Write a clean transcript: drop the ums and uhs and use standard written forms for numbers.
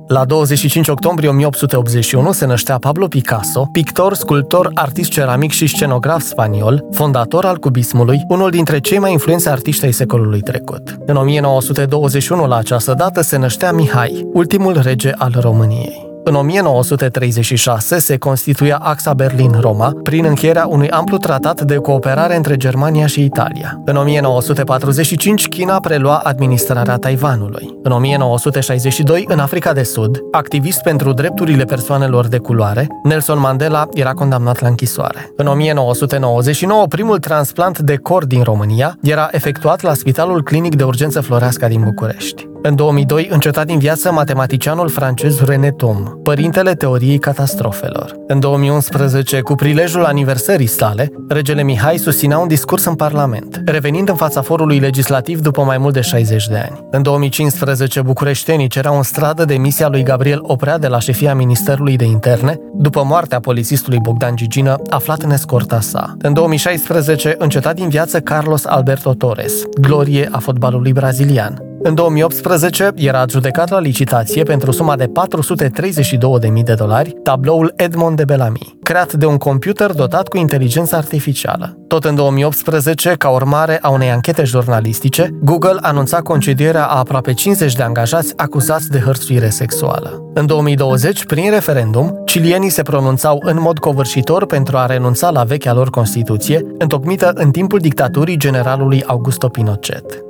La 25 octombrie 1881 se năștea Pablo Picasso, pictor, sculptor, artist ceramic și scenograf spaniol, fondator al cubismului, unul dintre cei mai influenți artiști ai secolului trecut. În 1921, la această dată, se năștea Mihai, ultimul rege al României. În 1936 se constituia axa Berlin-Roma prin încheierea unui amplu tratat de cooperare între Germania și Italia. În 1945, China prelua administrarea Taiwanului. În 1962, în Africa de Sud, activist pentru drepturile persoanelor de culoare, Nelson Mandela era condamnat la închisoare. În 1999, primul transplant de cor din România era efectuat la Spitalul Clinic de Urgență Floreasca din București. În 2002, înceta din viață matematicianul francez René Thom, părintele teoriei catastrofelor. În 2011, cu prilejul aniversării sale, regele Mihai susținea un discurs în Parlament, revenind în fața forului legislativ după mai mult de 60 de ani. În 2015, bucureștenii cereau în stradă demisia lui Gabriel Oprea de la șefia Ministerului de Interne, după moartea polițistului Bogdan Gigină, aflat în escorta sa. În 2016, înceta din viață Carlos Alberto Torres, glorie a fotbalului brazilian. În 2018 era adjudecat la licitație pentru suma de $432.000 tabloul Edmond de Bellamy, creat de un computer dotat cu inteligență artificială. Tot în 2018, ca urmare a unei anchete jurnalistice, Google anunța concedierea a aproape 50 de angajați acuzați de hărțuire sexuală. În 2020, prin referendum, cilienii se pronunțau în mod covârșitor pentru a renunța la vechea lor Constituție, întocmită în timpul dictaturii generalului Augusto Pinochet.